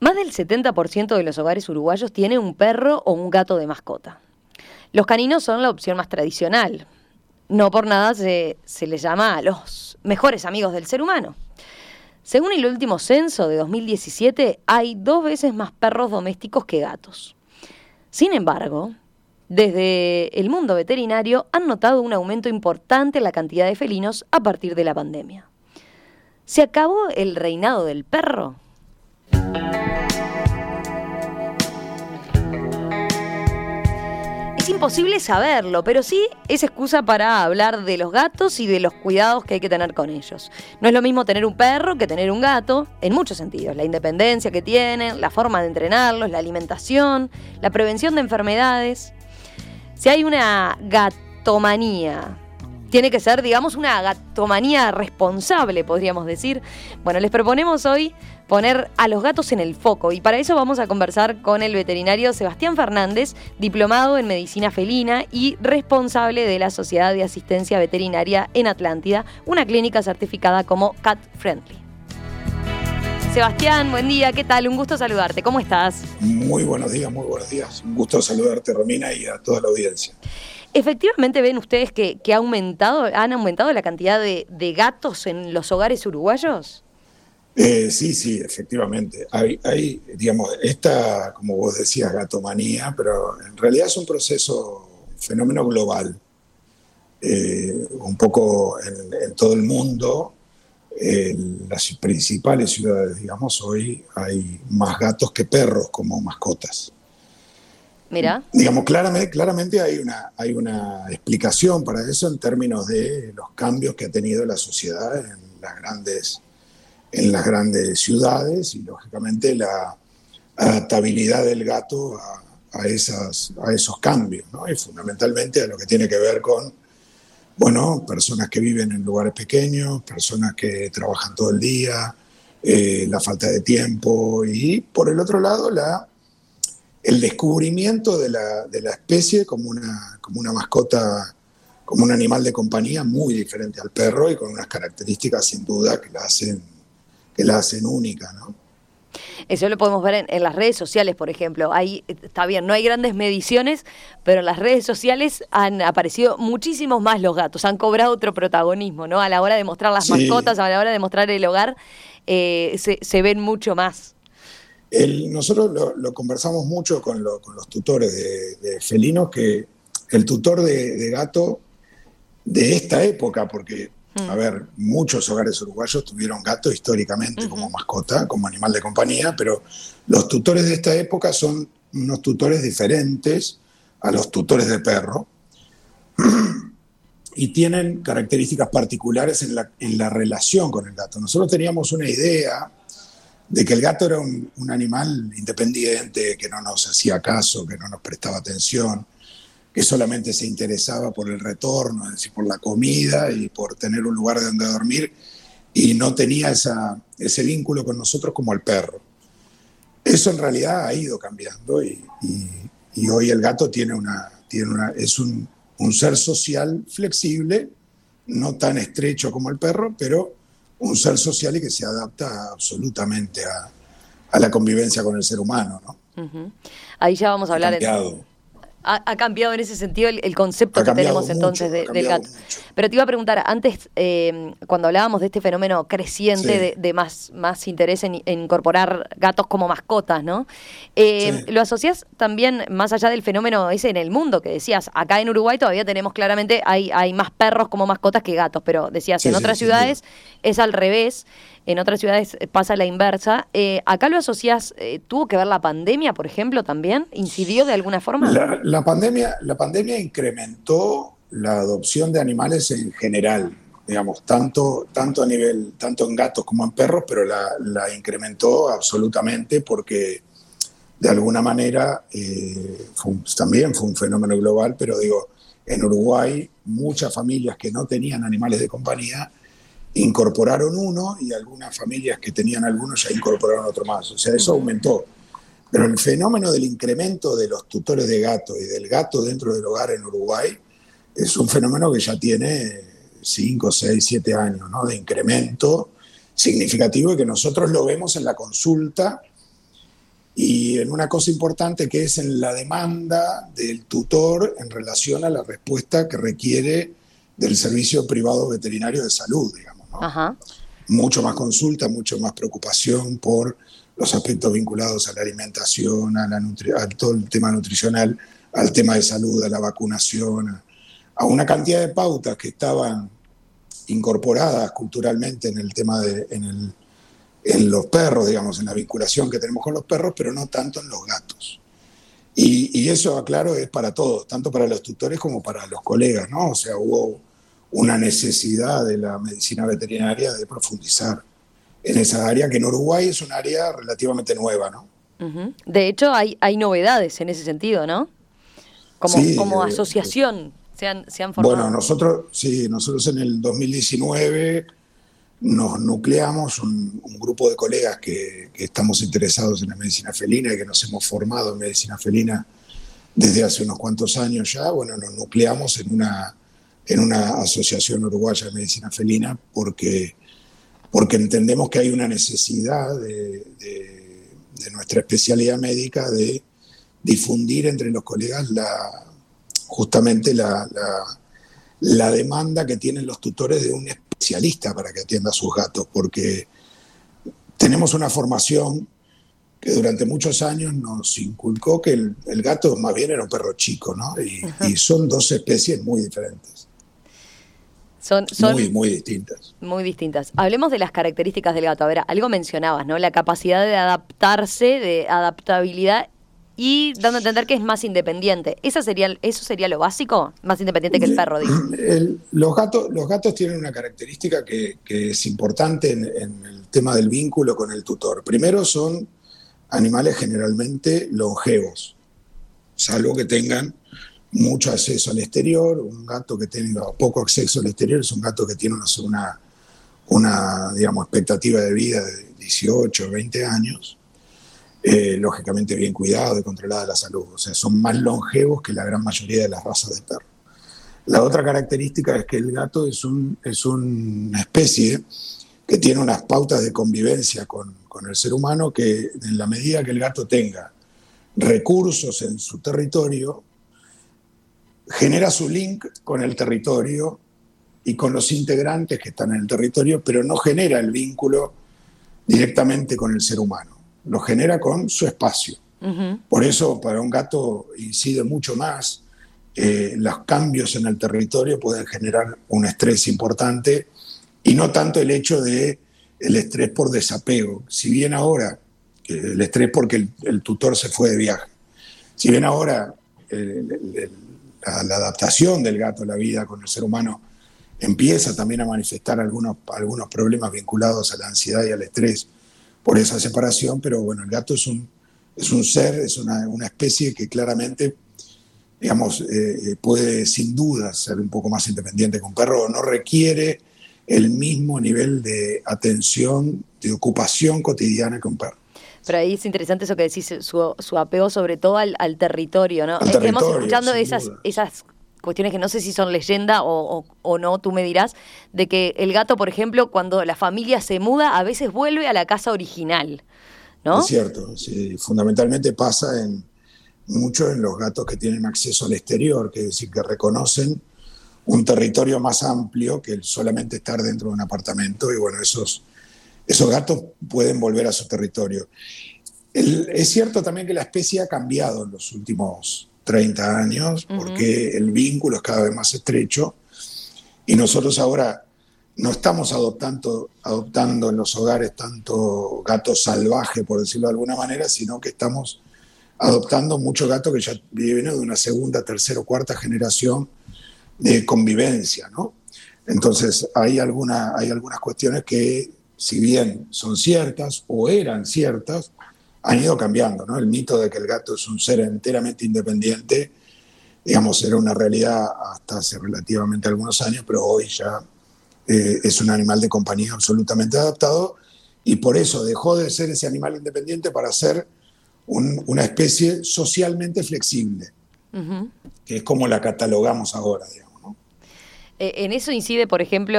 Más del 70% de los hogares uruguayos tiene un perro o un gato de mascota. Los caninos son la opción más tradicional. No por nada se les llama a los mejores amigos del ser humano. Según el último censo de 2017, hay 2 veces más perros domésticos que gatos. Sin embargo, desde el mundo veterinario han notado un aumento importante en la cantidad de felinos a partir de la pandemia. ¿Se acabó el reinado del perro? Es imposible saberlo, pero sí es excusa para hablar de los gatos y de los cuidados que hay que tener con ellos. No es lo mismo tener un perro que tener un gato, en muchos sentidos. La independencia que tienen, la forma de entrenarlos, la alimentación, la prevención de enfermedades. Si hay una gatomanía, tiene que ser, digamos, una gatomanía responsable, podríamos decir. Bueno, les proponemos hoy poner a los gatos en el foco y para eso vamos a conversar con el veterinario Sebastián Fernández, diplomado en medicina felina y responsable de la Sociedad de Asistencia Veterinaria en Atlántida, una clínica certificada como Cat Friendly. Sebastián, buen día, ¿qué tal? Un gusto saludarte, ¿cómo estás? Muy buenos días, muy buenos días. Un gusto saludarte, Romina, y a toda la audiencia. ¿Efectivamente ven ustedes que han aumentado la cantidad de gatos en los hogares uruguayos? Sí, efectivamente. Hay, digamos, esta, como vos decías, gatomanía, pero en realidad es un fenómeno global. Un poco en todo el mundo, en las principales ciudades, digamos, hoy hay más gatos que perros como mascotas. Mira. Digamos, claramente hay una explicación para eso en términos de los cambios que ha tenido la sociedad en las grandes ciudades y, lógicamente, la adaptabilidad del gato a esos cambios, ¿no? Y fundamentalmente a lo que tiene que ver con, bueno, personas que viven en lugares pequeños, personas que trabajan todo el día, la falta de tiempo y, por el otro lado, el descubrimiento de la especie como una mascota, como un animal de compañía muy diferente al perro y con unas características sin duda que la hacen única, ¿no? Eso lo podemos ver en las redes sociales, por ejemplo. Ahí está bien, no hay grandes mediciones, pero en las redes sociales han aparecido muchísimos más los gatos, han cobrado otro protagonismo, ¿no? A la hora de mostrar las mascotas, a la hora de mostrar el hogar, se ven mucho más. Nosotros lo conversamos mucho con los tutores de felinos, que el tutor de gato de esta época, porque, a ver, muchos hogares uruguayos tuvieron gato históricamente como mascota, como animal de compañía, pero los tutores de esta época son unos tutores diferentes a los tutores de perro y tienen características particulares en la relación con el gato. Nosotros teníamos una idea de que el gato era un animal independiente, que no nos hacía caso, que no nos prestaba atención, que solamente se interesaba por el retorno, es decir, por la comida y por tener un lugar donde dormir, y no tenía ese vínculo con nosotros como el perro. Eso en realidad ha ido cambiando y hoy el gato es un ser social flexible, no tan estrecho como el perro, pero un ser social y que se adapta absolutamente a la convivencia con el ser humano, ¿no? Uh-huh. Ahí ya vamos a hablar. Ha cambiado en ese sentido el concepto que tenemos entonces del gato. Mucho. Pero te iba a preguntar, antes, cuando hablábamos de este fenómeno creciente de más interés en incorporar gatos como mascotas, ¿no? ¿Lo asociás también, más allá del fenómeno ese en el mundo que decías? Acá en Uruguay todavía tenemos claramente, hay más perros como mascotas que gatos, pero decías, en otras ciudades es al revés. En otras ciudades pasa la inversa. ¿Acá lo asociás? ¿Tuvo que ver la pandemia, por ejemplo, también? ¿Incidió de alguna forma? La pandemia incrementó la adopción de animales en general, digamos, tanto en gatos como en perros, pero la incrementó absolutamente porque de alguna manera también fue un fenómeno global, pero digo, en Uruguay muchas familias que no tenían animales de compañía incorporaron uno y algunas familias que tenían algunos ya incorporaron otro más. O sea, eso aumentó. Pero el fenómeno del incremento de los tutores de gato y del gato dentro del hogar en Uruguay es un fenómeno que ya tiene 5, 6, 7 años, ¿no? De incremento significativo y que nosotros lo vemos en la consulta y en una cosa importante que es en la demanda del tutor en relación a la respuesta que requiere del servicio privado veterinario de salud, digamos, ¿no? Ajá. Mucho más consulta, mucho más preocupación por los aspectos vinculados a la alimentación, a todo el tema nutricional, al tema de salud, a la vacunación, a una cantidad de pautas que estaban incorporadas culturalmente en el tema en los perros, digamos, en la vinculación que tenemos con los perros, pero no tanto en los gatos. Y eso, aclaro, es para todos, tanto para los tutores como para los colegas, ¿no? O sea, hubo una necesidad de la medicina veterinaria de profundizar en esa área, que en Uruguay es un área relativamente nueva, ¿no? Uh-huh. De hecho, hay novedades en ese sentido, ¿no? Sí, Como asociación se han formado. bueno, nosotros en el 2019 nos nucleamos un grupo de colegas que estamos interesados en la medicina felina y que nos hemos formado en medicina felina desde hace unos cuantos años ya. Bueno, nos nucleamos en una asociación uruguaya de medicina felina porque entendemos que hay una necesidad de nuestra especialidad médica de difundir entre los colegas justamente la demanda que tienen los tutores de un especialista para que atienda a sus gatos, porque tenemos una formación que durante muchos años nos inculcó que el gato más bien era un perro chico, ¿no? Y son dos especies muy diferentes. Son muy distintas. Muy distintas. Hablemos de las características del gato. A ver, algo mencionabas, ¿no? La capacidad de adaptarse, de adaptabilidad y dando a entender que es más independiente. ¿Eso sería lo básico? Más independiente que el perro, digo. Los gatos tienen una característica que es importante en el tema del vínculo con el tutor. Primero, son animales generalmente longevos, salvo que tengan mucho acceso al exterior. Un gato que tenga poco acceso al exterior es un gato que tiene una digamos, expectativa de vida de 18 o 20 años. Lógicamente bien cuidado y controlada la salud. O sea, son más longevos que la gran mayoría de las razas de perro. La otra característica es que el gato es una especie que tiene unas pautas de convivencia con el ser humano que, en la medida que el gato tenga recursos en su territorio, genera su link con el territorio y con los integrantes que están en el territorio, pero no genera el vínculo directamente con el ser humano. Lo genera con su espacio. Uh-huh. Por eso, para un gato incide mucho más. Los cambios en el territorio pueden generar un estrés importante y no tanto el hecho de el estrés por desapego. Si bien ahora, el estrés porque el tutor se fue de viaje, si bien ahora la adaptación del gato a la vida con el ser humano empieza también a manifestar algunos problemas vinculados a la ansiedad y al estrés por esa separación, pero bueno, el gato es un ser, es una especie que claramente, digamos, puede sin duda ser un poco más independiente que un perro, no requiere el mismo nivel de atención, de ocupación cotidiana que un perro. Pero ahí es interesante eso que decís, su apego sobre todo al territorio, ¿no? Hemos escuchando esas cuestiones que no sé si son leyenda o no, tú me dirás, de que el gato, por ejemplo, cuando la familia se muda, a veces vuelve a la casa original, ¿no? Es cierto, sí, fundamentalmente pasa mucho en los gatos que tienen acceso al exterior, que es decir, que reconocen un territorio más amplio que el solamente estar dentro de un apartamento, y bueno, esos gatos pueden volver a su territorio. Es cierto también que la especie ha cambiado en los últimos 30 años, porque el vínculo es cada vez más estrecho y nosotros ahora no estamos adoptando en los hogares tanto gato salvaje, por decirlo de alguna manera, sino que estamos adoptando muchos gatos que ya vienen de una segunda, tercera o cuarta generación de convivencia, ¿no? Entonces hay algunas cuestiones que, si bien son ciertas o eran ciertas, han ido cambiando, ¿no? El mito de que el gato es un ser enteramente independiente, digamos, era una realidad hasta hace relativamente algunos años, pero hoy ya es un animal de compañía absolutamente adaptado y por eso dejó de ser ese animal independiente para ser una especie socialmente flexible, que es como la catalogamos ahora, digamos, ¿no? En eso incide, por ejemplo,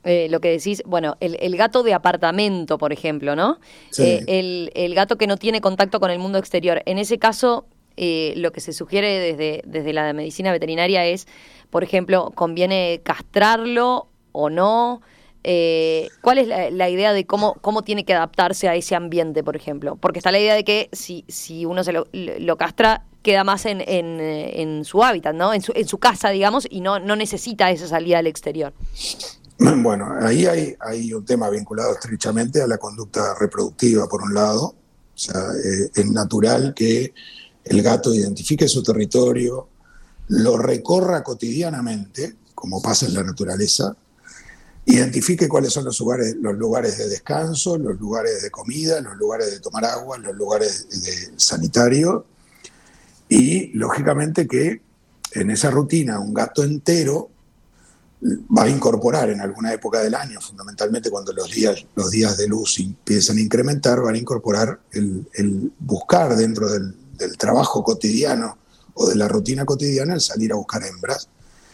lo que decís, bueno, el gato de apartamento, por ejemplo, ¿no? Sí. El gato que no tiene contacto con el mundo exterior. En ese caso, lo que se sugiere desde la medicina veterinaria es, por ejemplo, ¿conviene castrarlo o no? ¿Cuál es la idea de cómo tiene que adaptarse a ese ambiente, por ejemplo? Porque está la idea de que si uno lo castra, queda más en su hábitat, ¿no? En su casa, digamos, y no necesita esa salida al exterior. Bueno, ahí hay un tema vinculado estrechamente a la conducta reproductiva, por un lado. O sea, es natural que el gato identifique su territorio, lo recorra cotidianamente, como pasa en la naturaleza, identifique cuáles son los lugares de descanso, los lugares de comida, los lugares de tomar agua, los lugares de sanitario, y lógicamente que en esa rutina un gato entero va a incorporar en alguna época del año, fundamentalmente cuando los días de luz empiezan a incrementar, van a incorporar el buscar dentro del trabajo cotidiano o de la rutina cotidiana el salir a buscar hembras.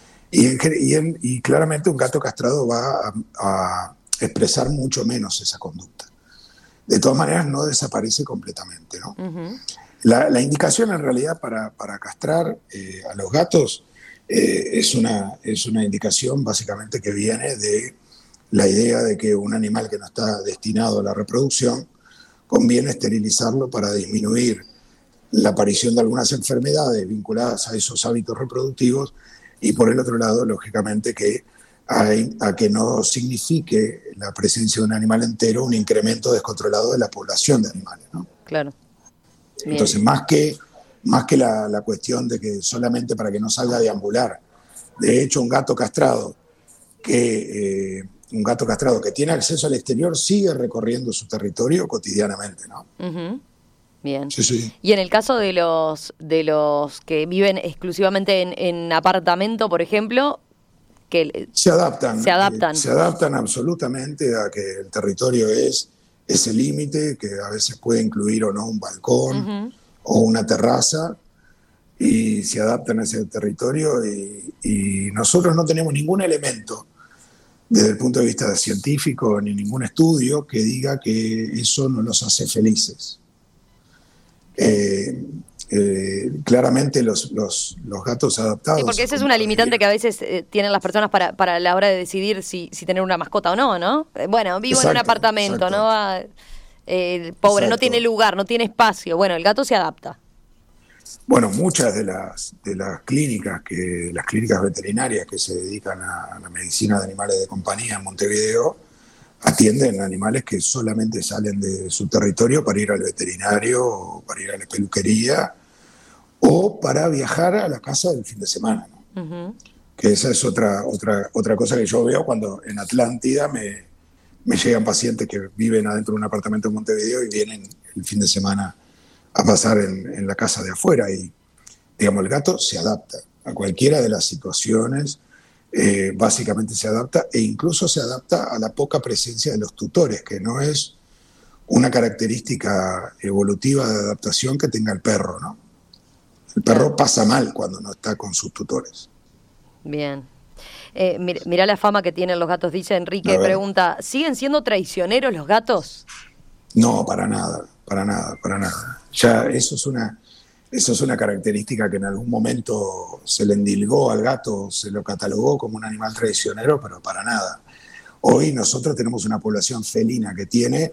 Y claramente un gato castrado va a expresar mucho menos esa conducta. De todas maneras, no desaparece completamente, ¿no? Uh-huh. La indicación en realidad para castrar a los gatos es una indicación básicamente que viene de la idea de que un animal que no está destinado a la reproducción conviene esterilizarlo para disminuir la aparición de algunas enfermedades vinculadas a esos hábitos reproductivos y por el otro lado, lógicamente, que a que no signifique la presencia de un animal entero un incremento descontrolado de la población de animales, ¿no? Claro. Bien. Entonces, más que la cuestión de que solamente para que no salga a deambular, de hecho, un gato castrado que tiene acceso al exterior sigue recorriendo su territorio cotidianamente, ¿no? Uh-huh. Bien. Sí, sí. Y en el caso de los que viven exclusivamente en apartamento, por ejemplo, que se adaptan. Se adaptan. Se adaptan absolutamente a que el territorio es ese límite, que a veces puede incluir o no un balcón uh-huh. o una terraza, y se adaptan a ese territorio y nosotros no tenemos ningún elemento desde el punto de vista científico ni ningún estudio que diga que eso no los hace felices. Claramente los gatos adaptados. Sí, porque esa es una limitante que a veces tienen las personas para la hora de decidir si tener una mascota o no, ¿no? Bueno, vivo en un apartamento, ¿no? Pobre, exacto. No tiene lugar, no tiene espacio. Bueno, el gato se adapta. Bueno, muchas de las clínicas veterinarias que se dedican a la medicina de animales de compañía en Montevideo atienden animales que solamente salen de su territorio para ir al veterinario o para ir a la peluquería o para viajar a la casa del fin de semana, ¿no? Uh-huh. Que esa es otra cosa que yo veo cuando en Atlántida me llegan pacientes que viven adentro de un apartamento en Montevideo y vienen el fin de semana a pasar en la casa de afuera y, digamos, el gato se adapta a cualquiera de las situaciones. Básicamente se adapta e incluso se adapta a la poca presencia de los tutores, que no es una característica evolutiva de adaptación que tenga el perro, ¿no? El perro pasa mal cuando no está con sus tutores. Bien. Mirá la fama que tienen los gatos, dice Enrique, pregunta, ¿siguen siendo traicioneros los gatos? No, para nada. Ya eso es una característica que en algún momento se le endilgó al gato, se lo catalogó como un animal traicionero, pero para nada. Hoy nosotros tenemos una población felina que tiene,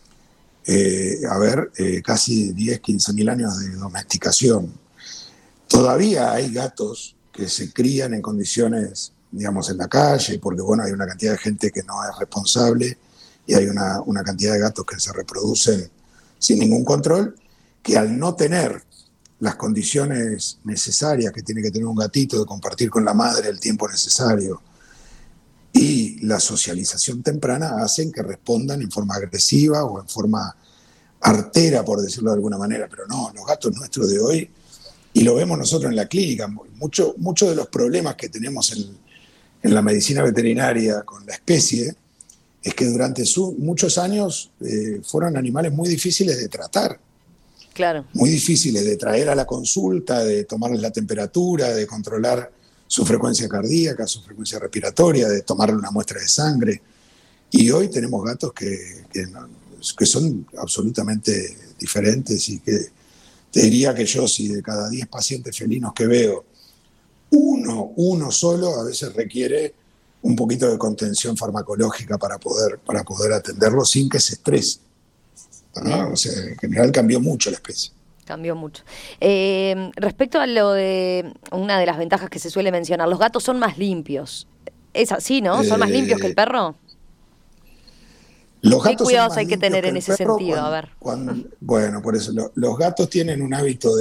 casi 10, 15 mil años de domesticación. Todavía hay gatos que se crían en condiciones, digamos, en la calle, porque bueno, hay una cantidad de gente que no es responsable y hay una cantidad de gatos que se reproducen sin ningún control, que al no tener las condiciones necesarias que tiene que tener un gatito de compartir con la madre el tiempo necesario y la socialización temprana hacen que respondan en forma agresiva o en forma artera, por decirlo de alguna manera, pero no, los gatos nuestros de hoy, y lo vemos nosotros en la clínica, muchos de los problemas que tenemos en la medicina veterinaria con la especie es que durante muchos años fueron animales muy difíciles de tratar. Claro. Muy difíciles de traer a la consulta, de tomarles la temperatura, de controlar su frecuencia cardíaca, su frecuencia respiratoria, de tomarle una muestra de sangre. Y hoy tenemos gatos que son absolutamente diferentes y que te diría que yo, si de cada 10 pacientes felinos que veo, uno solo a veces requiere un poquito de contención farmacológica para poder atenderlo sin que se estrese, ¿no? O sea, en general cambió mucho la especie. Cambió mucho. Respecto a lo de una de las ventajas que se suele mencionar, los gatos son más limpios. Es así, ¿no? ¿Son más limpios que el perro? Los ¿Qué gatos cuidados hay que tener en ese sentido? A ver. Bueno, por eso los gatos tienen un hábito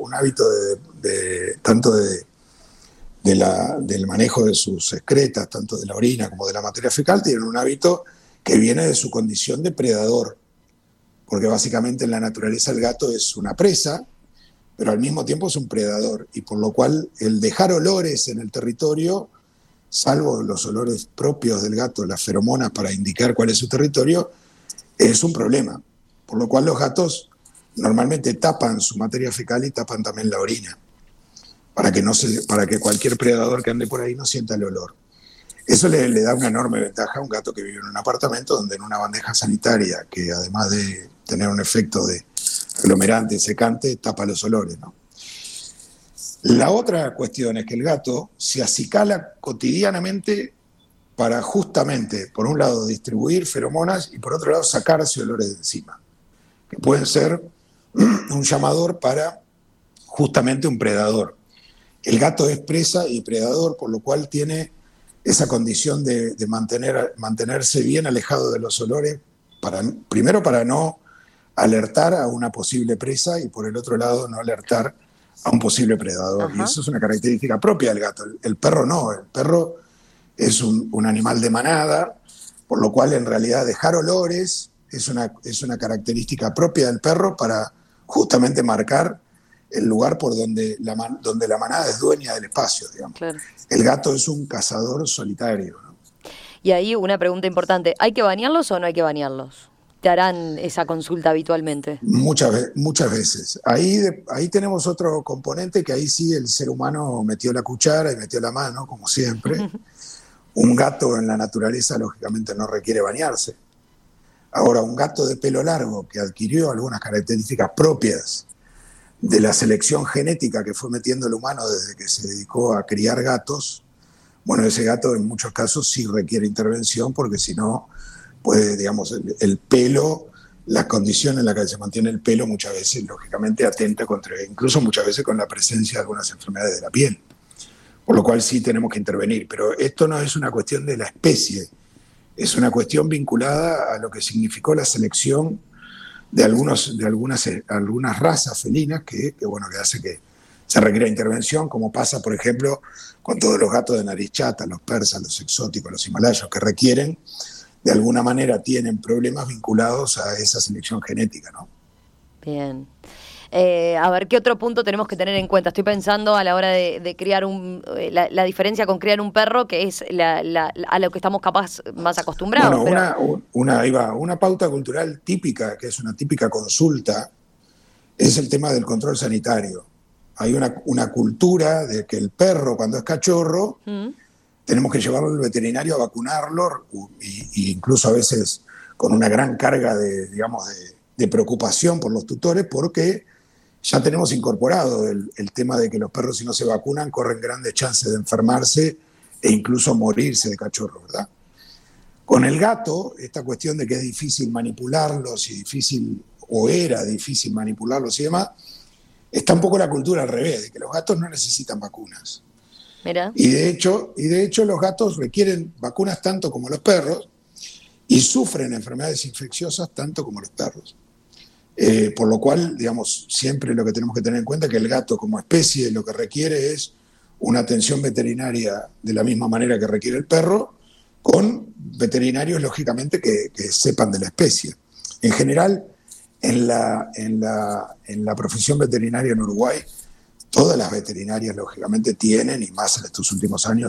tanto del manejo de sus excretas, tanto de la orina como de la materia fecal, tienen un hábito que viene de su condición de predador, porque básicamente en la naturaleza el gato es una presa, pero al mismo tiempo es un predador, y por lo cual el dejar olores en el territorio, salvo los olores propios del gato, las feromonas para indicar cuál es su territorio, es un problema. Por lo cual los gatos normalmente tapan su materia fecal y tapan también la orina, para que cualquier predador que ande por ahí no sienta el olor. Eso le da una enorme ventaja a un gato que vive en un apartamento donde en una bandeja sanitaria, que además de tener un efecto de aglomerante y secante, tapa los olores, ¿no? La otra cuestión es que el gato se acicala cotidianamente para justamente, por un lado, distribuir feromonas y por otro lado, sacarse olores de encima, que pueden ser un llamador para justamente un predador. El gato es presa y predador, por lo cual tiene esa condición de mantenerse bien alejado de los olores, primero para no alertar a una posible presa y por el otro lado no alertar a un posible predador. Ajá. Y eso es una característica propia del gato. El perro no, el perro es un animal de manada, por lo cual en realidad dejar olores es una característica propia del perro para justamente marcar el lugar por donde la manada es dueña del espacio, digamos. Claro. El gato es un cazador solitario, ¿no? Y ahí una pregunta importante, ¿hay que bañarlos o no hay que bañarlos? ¿Te harán esa consulta habitualmente? Muchas veces. Ahí tenemos otro componente que ahí sí el ser humano metió la cuchara y metió la mano, como siempre. Un gato en la naturaleza lógicamente no requiere bañarse. Ahora, un gato de pelo largo que adquirió algunas características propias de la selección genética que fue metiendo el humano desde que se dedicó a criar gatos, bueno, ese gato en muchos casos sí requiere intervención porque si no, puede, digamos, el pelo, la condición en la que se mantiene el pelo muchas veces, lógicamente, atenta incluso muchas veces con la presencia de algunas enfermedades de la piel. Por lo cual sí tenemos que intervenir. Pero esto no es una cuestión de la especie, es una cuestión vinculada a lo que significó la selección de algunas razas felinas que hace que se requiera intervención, como pasa, por ejemplo, con todos los gatos de nariz chata, los persas, los exóticos, los himalayos, que requieren, de alguna manera tienen problemas vinculados a esa selección genética, ¿no? Bien. A ver, ¿qué otro punto tenemos que tener en cuenta? Estoy pensando a la hora de criar la diferencia con criar un perro, que es a lo que estamos capaz más acostumbrados. Bueno, una pauta cultural típica, que es una típica consulta, es el tema del control sanitario. Hay una cultura de que el perro, cuando es cachorro, tenemos que llevarlo al veterinario a vacunarlo, y incluso a veces con una gran carga de preocupación por los tutores, porque ya tenemos incorporado el tema de que los perros, si no se vacunan, corren grandes chances de enfermarse e incluso morirse de cachorro, ¿verdad? Con el gato, esta cuestión de que es difícil manipularlos era difícil manipularlos y demás, está un poco la cultura al revés, de que los gatos no necesitan vacunas. Mira. Y de hecho los gatos requieren vacunas tanto como los perros y sufren enfermedades infecciosas tanto como los perros. Por lo cual, digamos, siempre lo que tenemos que tener en cuenta es que el gato como especie lo que requiere es una atención veterinaria de la misma manera que requiere el perro, con veterinarios, lógicamente, que sepan de la especie. En general, en la profesión veterinaria en Uruguay, todas las veterinarias, lógicamente, tienen, y más en estos últimos años,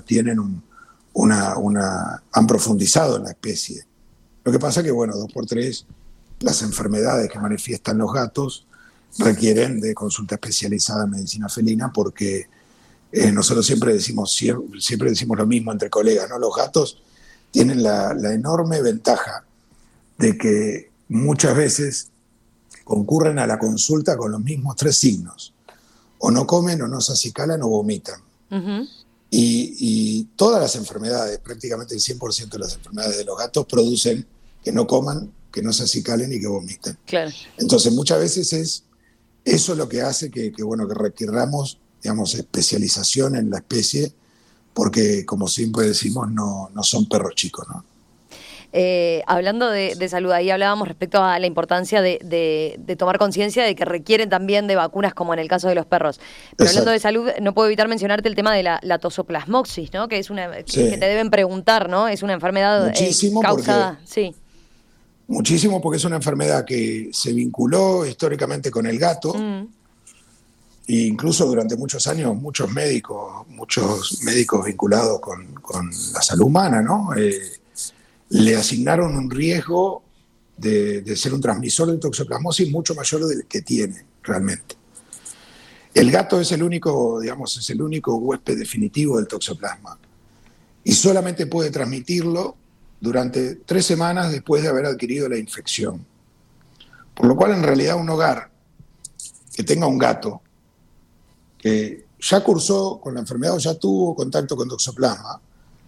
han profundizado en la especie. Lo que pasa que, 2x3, las enfermedades que manifiestan los gatos requieren de consulta especializada en medicina felina porque Nosotros siempre decimos lo mismo entre colegas, ¿no? Los gatos tienen la enorme ventaja de que muchas veces concurren a la consulta con los mismos 3 signos. O no comen, o no se acicalan, o vomitan. Ujú. Y todas las enfermedades, prácticamente el 100% de las enfermedades de los gatos producen que no coman, que no se acicalen y que vomiten. Claro. Entonces muchas veces eso es lo que hace que requiramos, digamos, especialización en la especie, porque como siempre decimos, no son perros chicos, ¿no? Hablando de salud, ahí hablábamos respecto a la importancia de tomar conciencia de que requieren también de vacunas, como en el caso de los perros. Pero Exacto. hablando de salud, no puedo evitar mencionarte el tema de la tosoplasmosis, ¿no? Que es Sí. que te deben preguntar, ¿no? Es una enfermedad Muchísimo, causada. Sí. Muchísimo, porque es una enfermedad que se vinculó históricamente con el gato. Mm. E incluso durante muchos años muchos médicos vinculados con la salud humana, ¿no? Le asignaron un riesgo de ser un transmisor de toxoplasmosis mucho mayor del que tiene realmente. El gato es el único huésped definitivo del toxoplasma y solamente puede transmitirlo durante 3 semanas después de haber adquirido la infección. Por lo cual, en realidad, un hogar que tenga un gato que ya cursó con la enfermedad o ya tuvo contacto con toxoplasma,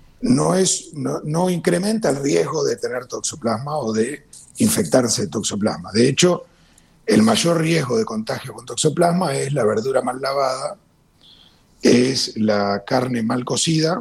no incrementa el riesgo de tener toxoplasma o de infectarse de toxoplasma. De hecho, el mayor riesgo de contagio con toxoplasma es la verdura mal lavada, es la carne mal cocida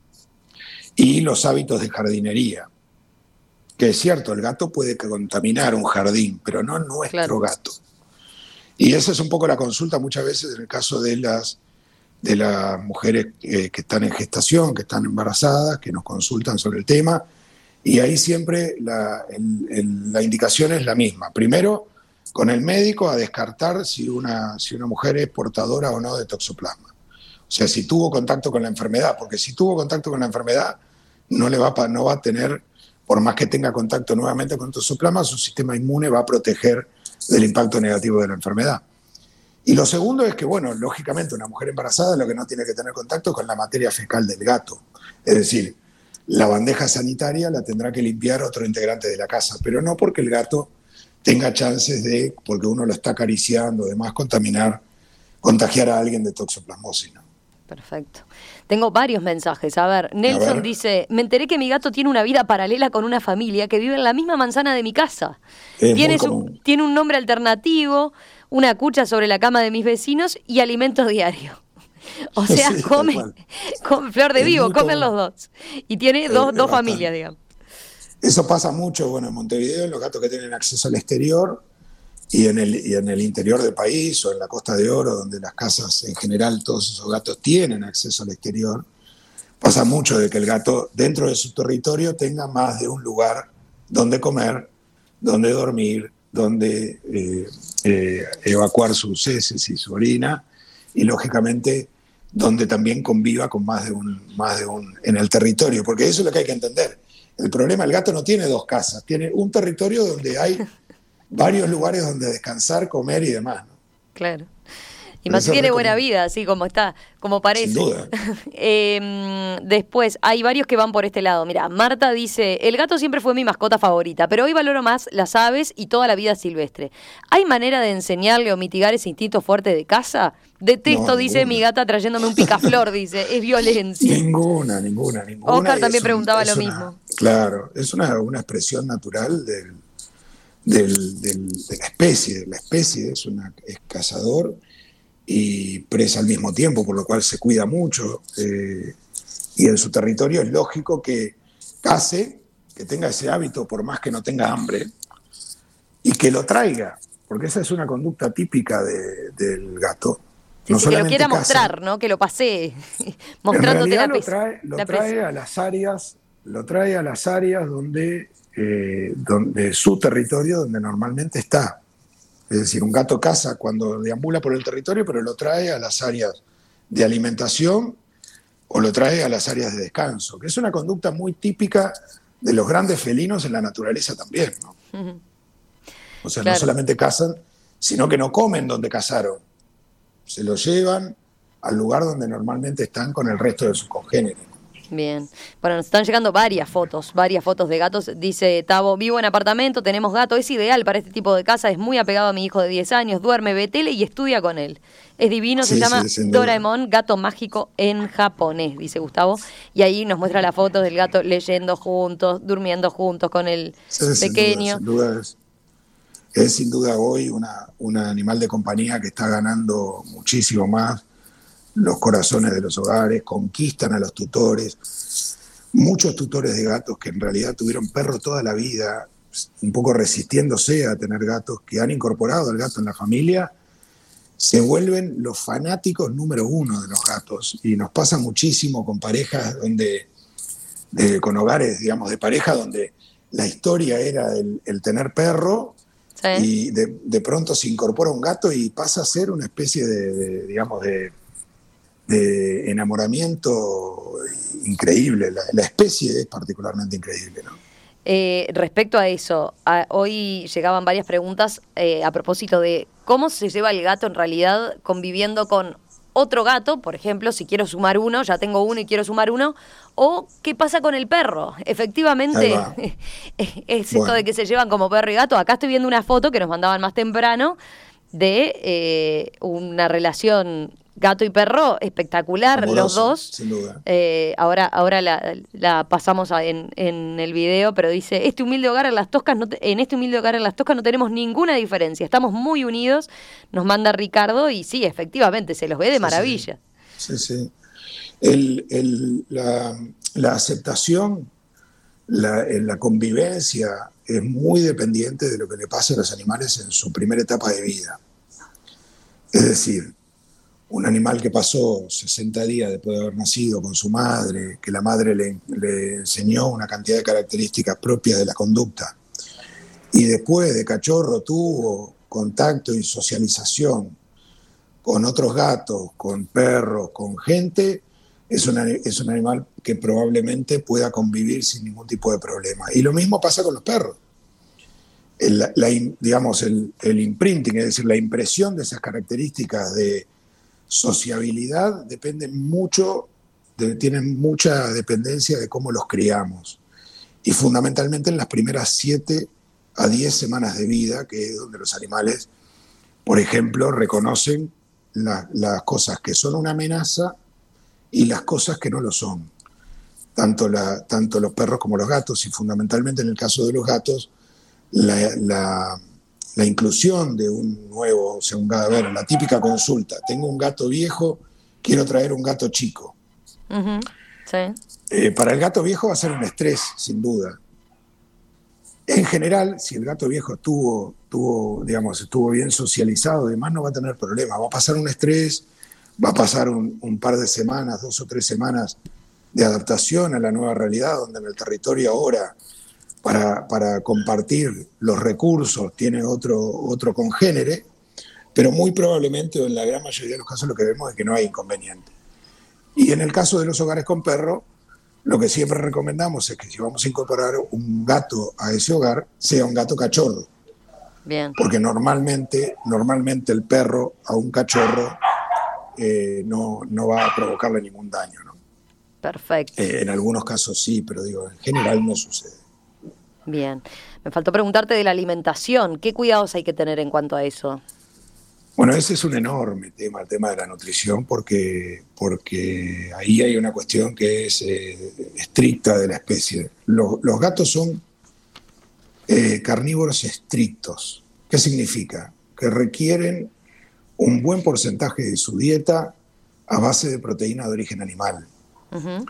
y los hábitos de jardinería. Que es cierto, el gato puede contaminar un jardín, pero no nuestro gato. Y esa es un poco la consulta muchas veces en el caso de las mujeres que están en gestación, que están embarazadas, que nos consultan sobre el tema, y ahí siempre la indicación es la misma. Primero, con el médico a descartar si una mujer es portadora o no de toxoplasma. O sea, si tuvo contacto con la enfermedad, porque si tuvo contacto con la enfermedad, no va a tener, por más que tenga contacto nuevamente con toxoplasma, su sistema inmune va a proteger del impacto negativo de la enfermedad. Y lo segundo es que, bueno, lógicamente una mujer embarazada lo que no tiene que tener contacto con la materia fecal del gato. Es decir, la bandeja sanitaria la tendrá que limpiar otro integrante de la casa, pero no porque el gato tenga chances de, porque uno lo está acariciando, además contagiar a alguien de toxoplasmosis, ¿no? Perfecto. Tengo varios mensajes. A ver, Nelson dice, me enteré que mi gato tiene una vida paralela con una familia que vive en la misma manzana de mi casa. Tiene un nombre alternativo, una cucha sobre la cama de mis vecinos y alimento diario. O sea, Sí, come flor de vivo, comen los dos. Y tiene dos familias, digamos. Eso pasa mucho, bueno, en Montevideo, los gatos que tienen acceso al exterior y en el interior del país o en la Costa de Oro, donde las casas en general, todos esos gatos tienen acceso al exterior, pasa mucho de que el gato dentro de su territorio tenga más de un lugar donde comer, donde dormir, donde evacuar sus heces y su orina, y lógicamente donde también conviva con más de un en el territorio, porque eso es lo que hay que entender. El problema, el gato no tiene 2 casas, tiene un territorio donde hay varios lugares donde descansar, comer y demás, ¿no? Claro. Y más si tiene buena vida, así como está, como parece. Sin duda. Después, hay varios que van por este lado. Mira, Marta dice, el gato siempre fue mi mascota favorita, pero hoy valoro más las aves y toda la vida silvestre. ¿Hay manera de enseñarle o mitigar ese instinto fuerte de caza? Detesto, No, dice mi gata trayéndome un picaflor, dice, es violencia. Ninguna. Oscar también preguntaba lo mismo. Claro, es una expresión natural de la especie. La especie es cazador y presa al mismo tiempo, por lo cual se cuida mucho, y en su territorio es lógico que case, que tenga ese hábito por más que no tenga hambre, y que lo traiga, porque esa es una conducta típica del gato. Sí, que lo quiera mostrar, ¿no? Que lo pasee, mostrándote la presa. Lo trae a las áreas donde su territorio, donde normalmente está. Es decir, un gato caza cuando deambula por el territorio, pero lo trae a las áreas de alimentación o lo trae a las áreas de descanso, que es una conducta muy típica de los grandes felinos en la naturaleza también, ¿no? Uh-huh. O sea, claro, no solamente cazan, sino que no comen donde cazaron. Se lo llevan al lugar donde normalmente están con el resto de sus congéneres. Bien. Bueno, nos están llegando varias fotos de gatos. Dice Tavo, vivo en apartamento, tenemos gato, es ideal para este tipo de casa, es muy apegado a mi hijo de 10 años, duerme, ve tele y estudia con él. Es divino, se llama Doraemon, gato mágico en japonés, dice Gustavo. Y ahí nos muestra la foto del gato leyendo juntos, durmiendo juntos con el pequeño. Sin duda es sin duda hoy un animal de compañía que está ganando muchísimo más los corazones de los hogares, conquistan a los tutores. Muchos tutores de gatos que en realidad tuvieron perro toda la vida, un poco resistiéndose a tener gatos, que han incorporado al gato en la familia, se vuelven los fanáticos número uno de los gatos. Y nos pasa muchísimo con parejas con hogares, digamos, de pareja donde la historia era el tener perro. Sí. Y de pronto se incorpora un gato y pasa a ser una especie de enamoramiento increíble. La especie es particularmente increíble, ¿no? Respecto a eso, hoy llegaban varias preguntas a propósito de cómo se lleva el gato en realidad conviviendo con otro gato, por ejemplo, si quiero sumar uno, ya tengo uno y quiero sumar uno, o qué pasa con el perro. Efectivamente, es esto de que se llevan como perro y gato. Acá estoy viendo una foto que nos mandaban más temprano de una relación gato y perro espectacular, amoroso, los dos. Sin duda. Ahora la pasamos en el video, pero dice, en este humilde hogar en Las Toscas no tenemos ninguna diferencia, estamos muy unidos, nos manda Ricardo, y sí, efectivamente, se los ve de maravilla. Sí. La aceptación, la convivencia es muy dependiente de lo que le pase a los animales en su primera etapa de vida. Es decir, un animal que pasó 60 días después de haber nacido con su madre, que la madre le enseñó una cantidad de características propias de la conducta, y después de cachorro tuvo contacto y socialización con otros gatos, con perros, con gente, es un animal que probablemente pueda convivir sin ningún tipo de problema. Y lo mismo pasa con los perros. El imprinting, es decir, la impresión de esas características de sociabilidad tienen mucha dependencia de cómo los criamos. Y fundamentalmente en las primeras 7 a 10 semanas de vida, que es donde los animales, por ejemplo, reconocen las cosas que son una amenaza y las cosas que no lo son. Tanto los perros como los gatos, y fundamentalmente en el caso de los gatos, la inclusión de un nuevo, o sea, la típica consulta, tengo un gato viejo, quiero traer un gato chico. Uh-huh. Sí. Para el gato viejo va a ser un estrés, sin duda. En general, si el gato viejo estuvo bien socializado, además no va a tener problemas, va a pasar un estrés, va a pasar un par de semanas, 2 o 3 semanas de adaptación a la nueva realidad, donde en el territorio ahora, para compartir los recursos, tiene otro congénere, pero muy probablemente, o en la gran mayoría de los casos, lo que vemos es que no hay inconveniente. Y en el caso de los hogares con perro, lo que siempre recomendamos es que si vamos a incorporar un gato a ese hogar, sea un gato cachorro. Bien. Porque normalmente el perro a un cachorro no va a provocarle ningún daño, ¿no? Perfecto. En algunos casos sí, pero en general no sucede. Bien. Me faltó preguntarte de la alimentación. ¿Qué cuidados hay que tener en cuanto a eso? Bueno, ese es un enorme tema, el tema de la nutrición, porque ahí hay una cuestión que es estricta de la especie. Los gatos son carnívoros estrictos. ¿Qué significa? Que requieren un buen porcentaje de su dieta a base de proteína de origen animal. Uh-huh.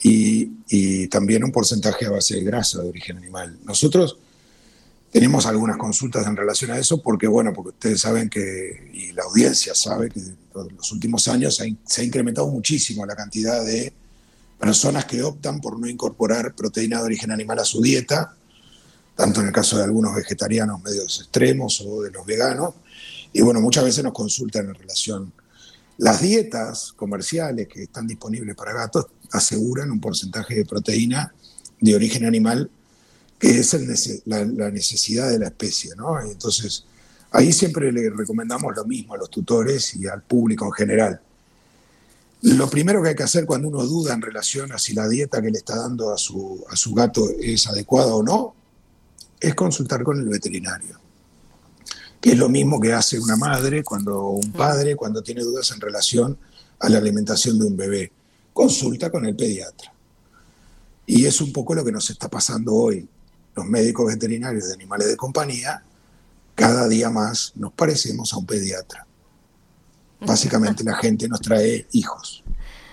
Y también un porcentaje a base de grasa de origen animal. Nosotros tenemos algunas consultas en relación a eso porque ustedes saben y la audiencia sabe que en los últimos años se ha incrementado muchísimo la cantidad de personas que optan por no incorporar proteína de origen animal a su dieta, tanto en el caso de algunos vegetarianos medios extremos o de los veganos, y muchas veces nos consultan en relación. Las dietas comerciales que están disponibles para gatos aseguran un porcentaje de proteína de origen animal que es la necesidad de la especie, ¿no? Entonces, ahí siempre le recomendamos lo mismo a los tutores y al público en general. Lo primero que hay que hacer cuando uno duda en relación a si la dieta que le está dando a su gato es adecuada o no, es consultar con el veterinario, que es lo mismo que hace una madre o un padre cuando tiene dudas en relación a la alimentación de un bebé. Consulta con el pediatra. Y es un poco lo que nos está pasando hoy. Los médicos veterinarios de animales de compañía, cada día más nos parecemos a un pediatra. Básicamente la gente nos trae hijos.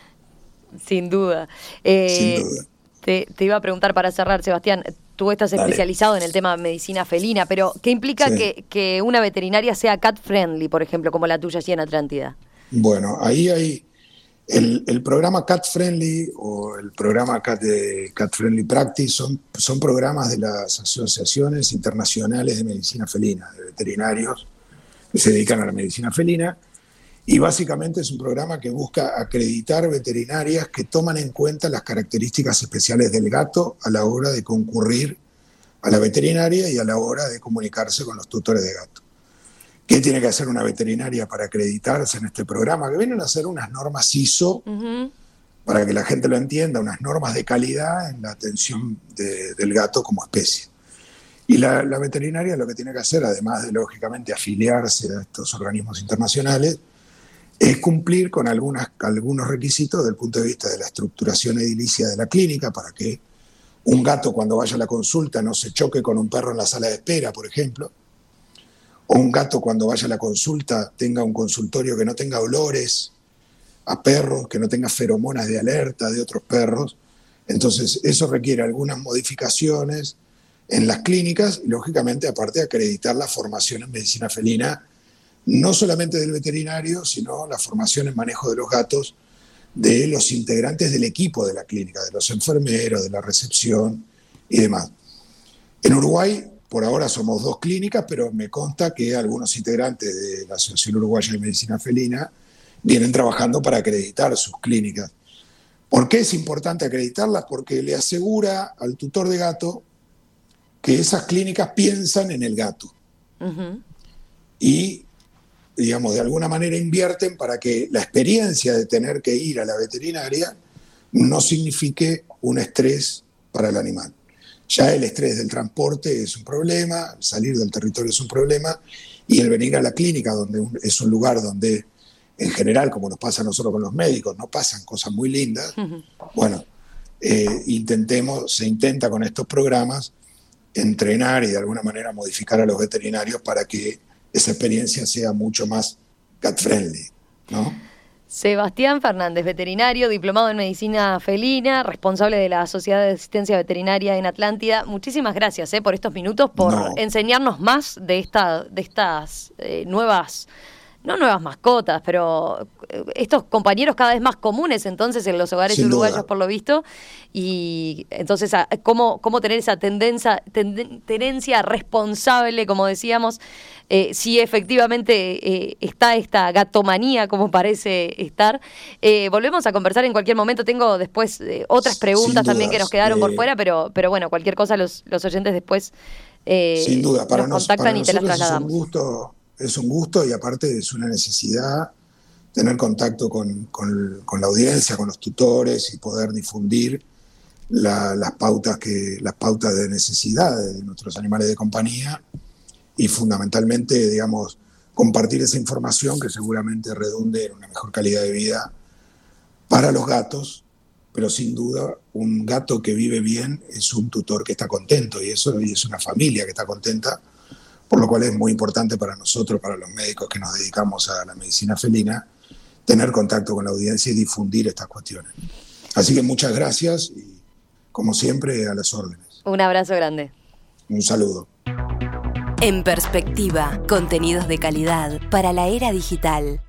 Sin duda. Sin duda. Te iba a preguntar para cerrar, Sebastián, tú estás especializado en el tema de medicina felina, pero ¿qué implica que una veterinaria sea cat friendly, por ejemplo, como la tuya allí en Atlántida? Bueno, ahí hay el programa Cat Friendly o el programa Cat Friendly Practice son programas de las asociaciones internacionales de medicina felina, de veterinarios que se dedican a la medicina felina, y básicamente es un programa que busca acreditar veterinarias que toman en cuenta las características especiales del gato a la hora de concurrir a la veterinaria y a la hora de comunicarse con los tutores de gato. ¿Qué tiene que hacer una veterinaria para acreditarse en este programa? Que vienen a ser unas normas ISO, para que la gente lo entienda, unas normas de calidad en la atención del gato como especie. Y la veterinaria lo que tiene que hacer, además de, lógicamente, afiliarse a estos organismos internacionales, es cumplir con algunos requisitos desde el punto de vista de la estructuración edilicia de la clínica, para que un gato cuando vaya a la consulta no se choque con un perro en la sala de espera, por ejemplo, o un gato cuando vaya a la consulta tenga un consultorio que no tenga olores a perros, que no tenga feromonas de alerta de otros perros. Entonces eso requiere algunas modificaciones en las clínicas y, lógicamente, aparte de acreditar la formación en medicina felina, no solamente del veterinario, sino la formación en manejo de los gatos de los integrantes del equipo de la clínica, de los enfermeros, de la recepción y demás. En Uruguay, por ahora somos 2 clínicas, pero me consta que algunos integrantes de la Asociación Uruguaya de Medicina Felina vienen trabajando para acreditar sus clínicas. ¿Por qué es importante acreditarlas? Porque le asegura al tutor de gato que esas clínicas piensan en el gato. Y, digamos, de alguna manera invierten para que la experiencia de tener que ir a la veterinaria no signifique un estrés para el animal. Ya el estrés del transporte es un problema, salir del territorio es un problema, y el venir a la clínica, donde es un lugar donde, en general, como nos pasa a nosotros con los médicos, no pasan cosas muy lindas. Bueno, se intenta con estos programas entrenar y de alguna manera modificar a los veterinarios para que esa experiencia sea mucho más cat-friendly, ¿no? Sebastián Fernández, veterinario, diplomado en medicina felina, responsable de la Sociedad de Asistencia Veterinaria en Atlántida. Muchísimas gracias por estos minutos, por enseñarnos más de estas nuevas, no nuevas mascotas, pero estos compañeros cada vez más comunes entonces en los hogares uruguayos, por lo visto. Y entonces, ¿cómo tener esa tenencia responsable, como decíamos, si efectivamente está esta gatomanía como parece estar? Volvemos a conversar en cualquier momento. Tengo después otras preguntas también que nos quedaron por fuera, pero bueno, cualquier cosa los oyentes después sin duda, nos contactan y te las trasladamos. Es un gusto y aparte es una necesidad tener contacto con la audiencia, con los tutores y poder difundir las pautas de necesidad de nuestros animales de compañía y fundamentalmente, digamos, compartir esa información que seguramente redunde en una mejor calidad de vida para los gatos, pero sin duda un gato que vive bien es un tutor que está contento y es una familia que está contenta, por lo cual es muy importante para nosotros, para los médicos que nos dedicamos a la medicina felina, tener contacto con la audiencia y difundir estas cuestiones. Así que muchas gracias y, como siempre, a las órdenes. Un abrazo grande. Un saludo. En Perspectiva, contenidos de calidad para la era digital.